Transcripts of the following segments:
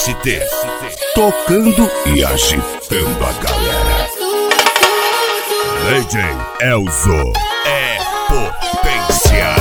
ST, tocando e agitando a galera. DJ Elzo é potência.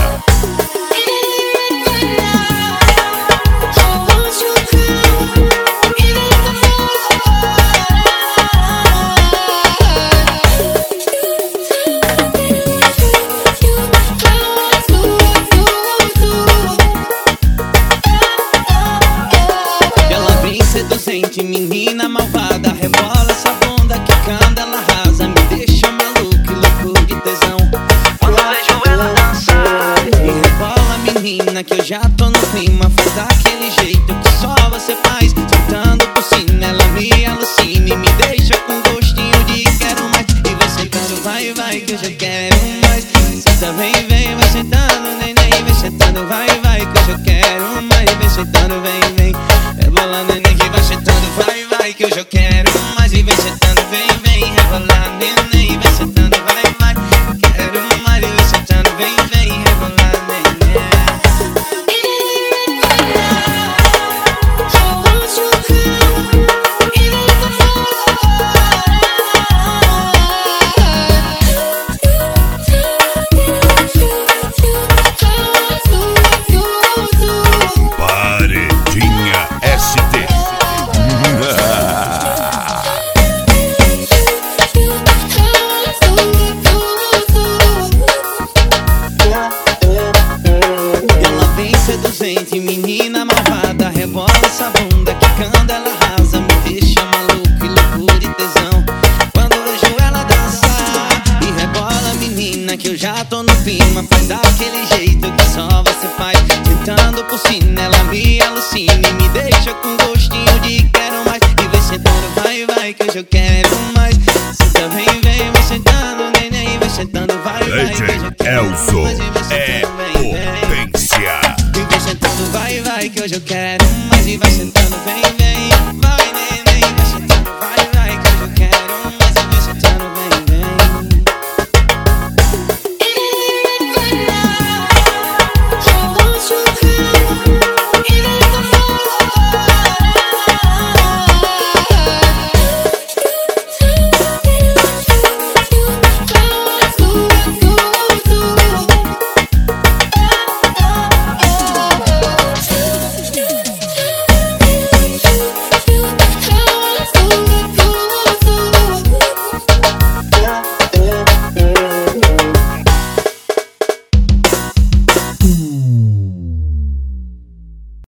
Seduzente, menina malvada, rebola essa bunda que canta, ela arrasa, me deixa maluco, louco de tesão. Quando vejo ela dançar e rebola, menina, que eu já tô no clima, faz daquele jeito que só você faz, sentando por cima, ela me alucina e me deixa com gostinho de quero mais. E vai sentando, vai, vai, que eu já quero mais. Senta, vem, vem, vai sentando, neném, vai sentando, vai, vai, que eu já quero mais. Vem sentando, vem, vem, rebola, neném, que vai sentando, vai, vai, que eu já quero mais. E vem sentando, vem, vem, rebola, neném, vai sentando, vai, vai, quero mais. E vem sentando, vem, vem, rebola, neném. Paredinha ST. Ela vem seduzente, menina malvada, rebola essa bunda que canta, ela arrasa, me deixa maluco e louco de tesão. Quando vejo ela dançar e rebola, menina, que eu já tô no clima, faz daquele jeito que só você faz, sentando por cima, ela me alucina e me deixa com gostinho de quero mais. E vem sentando, vai, vai, que hoje eu quero mais. Senta, vem, vem, vai sentando, neném, vai sentando, vai, vai, que hoje eu quero Elzo mais. E vem é sentando, vem, vem, potência. e vem sentando, vai, vai, que hoje eu quero